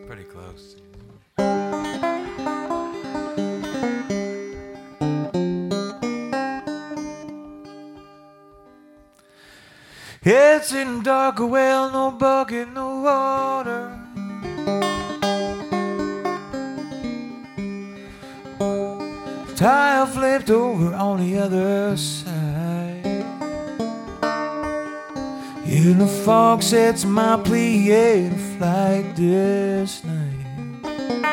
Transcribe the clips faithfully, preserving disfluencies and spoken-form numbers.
Pretty close. It's in dark well, no bucket, no water. Tile flipped over on the other side. In the fog sets my plea at a flight this night.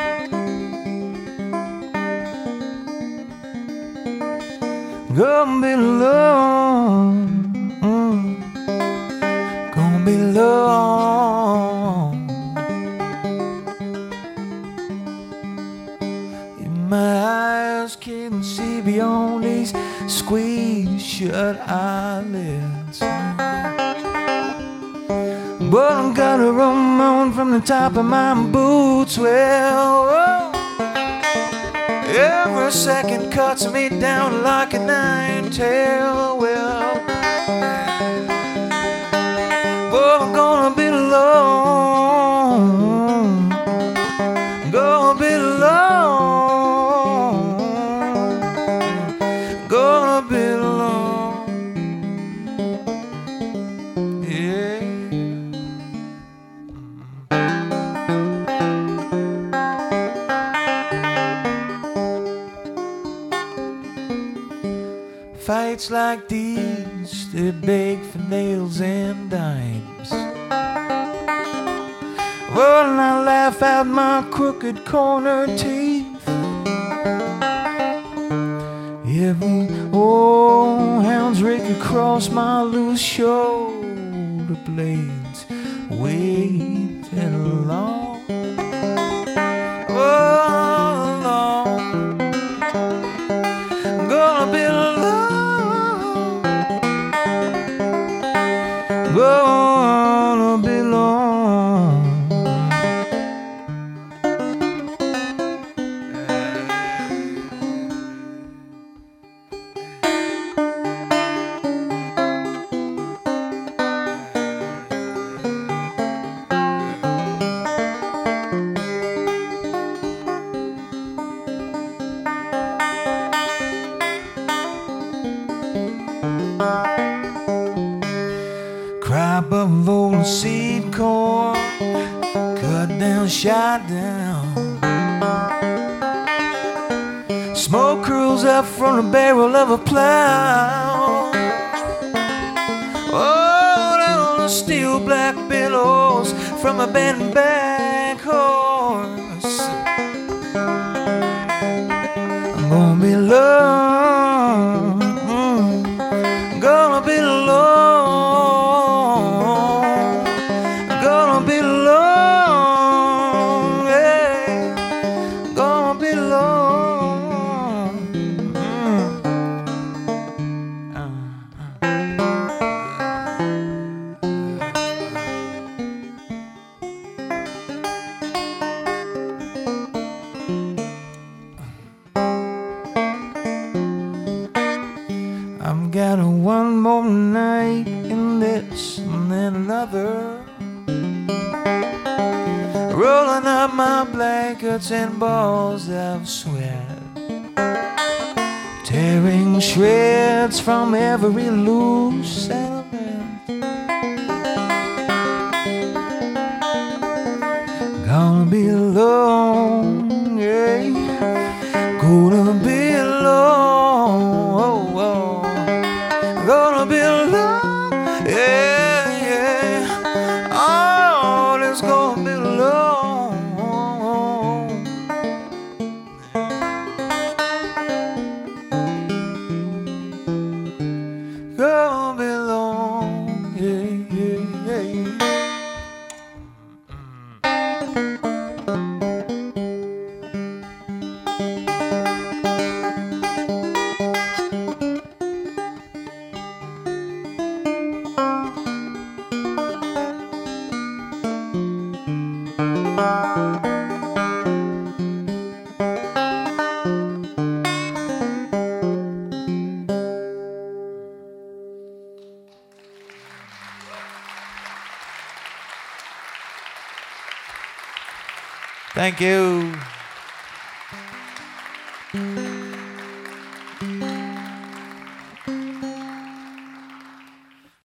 Gonna be alone, mm. Gonna be alone. In my eyes can't see beyond these squeezed shut eyelids. But I'm gonna run on from the top of my boots. Well, oh, every second cuts me down like a nine-tail. Well, but I'm gonna be alone. Gonna be alone. Gonna be alone. Yeah. Fights like these that beg for nails and dimes. Well, and I laugh out my crooked corner teeth. Every old hound's rake across my loose shoulder blades, waiting along. Oh, along. I'm gonna be alone. Gonna be alone. Crop of old seed corn, cut down, shot down. Smoke curls up from the barrel of a plow. Oh, down the steel black billows from a bent back horse. I'm gonna be alone. Mm. Gonna be alone. Gonna be alone, yeah. Gonna be alone. Mm. Uh, uh. I've got a one more night in this and then another. Rolling up my blankets and balls of sweat, tearing shreds from every loose element. Gonna be alone, yeah. Gonna be alone, oh, oh. Gonna be alone, yeah, yeah. Oh, it's gonna be alone. Gonna be alone, yeah, yeah, yeah. Mm. Thank you.